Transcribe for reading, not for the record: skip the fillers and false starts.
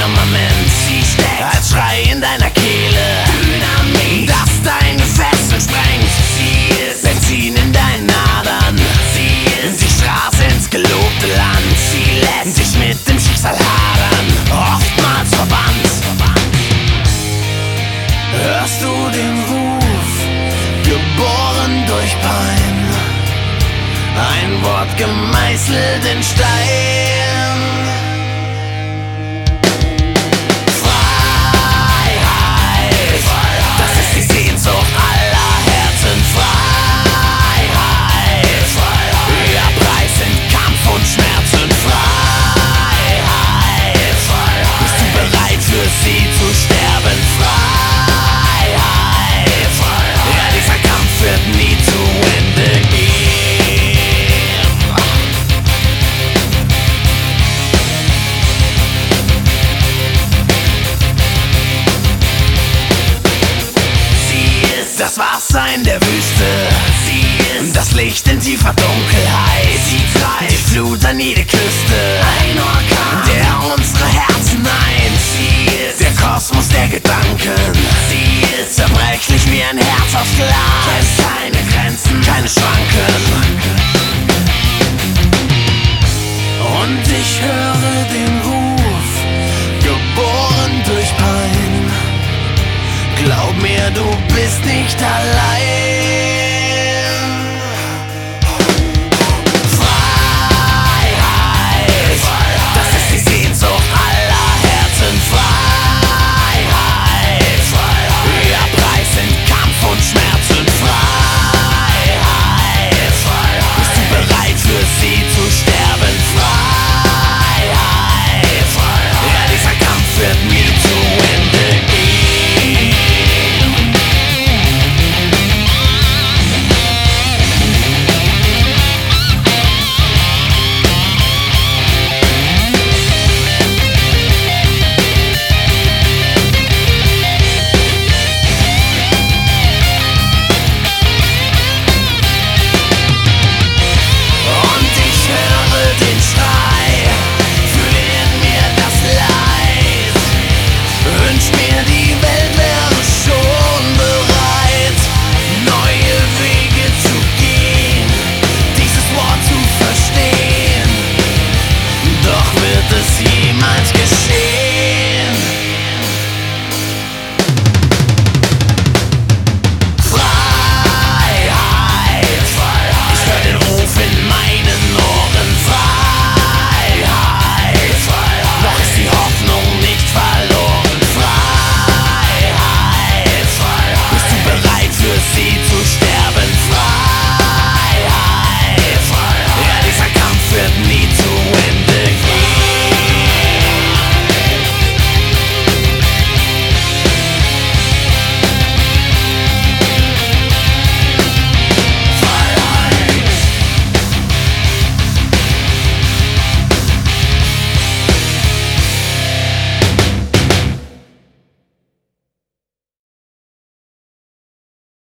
Firmament. Sie steckt als Schrei in deiner Kehle, Dynamit, das deine Fesseln sprengt. Sie ist Benzin in deinen Adern. Sie ist die Straße ins gelobte Land. Sie lässt dich mit dem Schicksal hadern, oftmals verbannt. Hörst du den Ruf, geboren durch Pein, ein Wort gemeißelt in Stein. Freiheit, das ist die Sehnsucht aller Herzen. Freiheit, ihr Preis sind Kampf und Schmerzen. Freiheit, bist du bereit für sie zu sterben? Freiheit, ja, dieser Kampf wird nie zu Ende gehen. Sie ist das Wasser in der Wüste. Sie ist das Licht in tiefer Dunkelheit. Sie treibt die Flut an jede Küste. Ein Orkan, der unsere Herzen eint. Sie ist der Kosmos der Gedanken. Sie ist zerbrechlich wie ein Herz aus Glas. Kennt keine Grenzen, keine Schranken. Und ich höre den Ruf, geboren durch Pein. Glaub mir, du bist nicht allein.